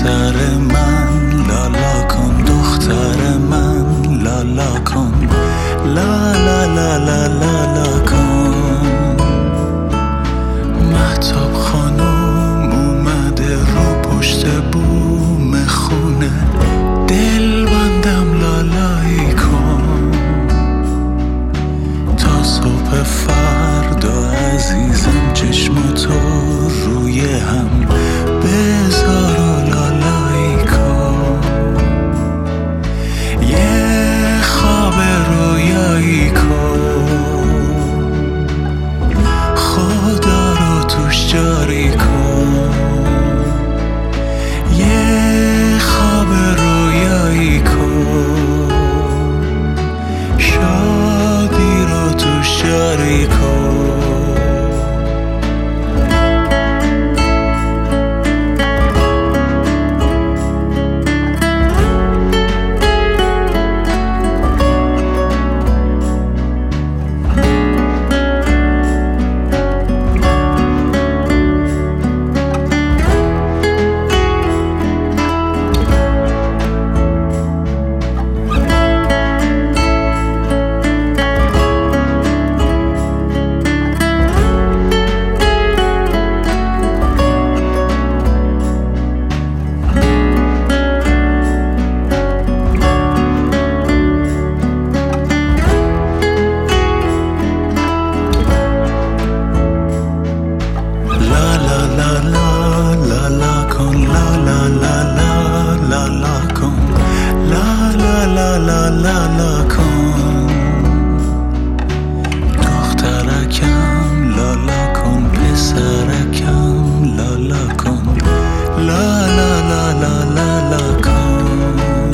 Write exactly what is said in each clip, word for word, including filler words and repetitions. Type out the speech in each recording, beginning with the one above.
پسر من، لالا کن دختر من، لالا کن، لا لا لا لا لا لا کن. مهتاب خانم اومده رو پشت بوم خونه، دل بندم لالایی کن تا صبح فردا عزیزم. چشماتو روی هم بذار و لالایی کن، یه خواب رویایی کن، خدا رو توش جاری کن، یه خواب رویایی کن، شادی رو توش جاری کن. لالا کن دخترکم، لالا کن پسرکم، لالا کن، لالا لالا لالا کن.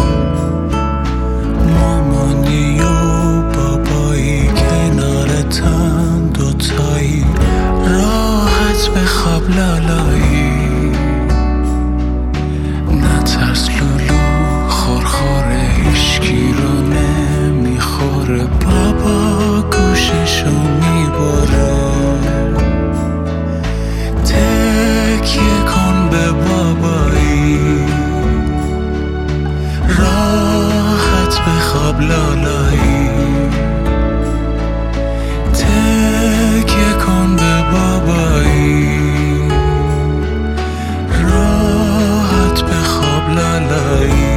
مامانی و بابایی کنارتن، دوتایی راحت بخواب لالایی. نترس لولو، خورخوره هیشکی رو نمیخوره، بابا گوششو میبره. تکیه کن به بابایی، راحت بخواب لالایی. تکیه کن به بابایی، راحت بخواب لالایی.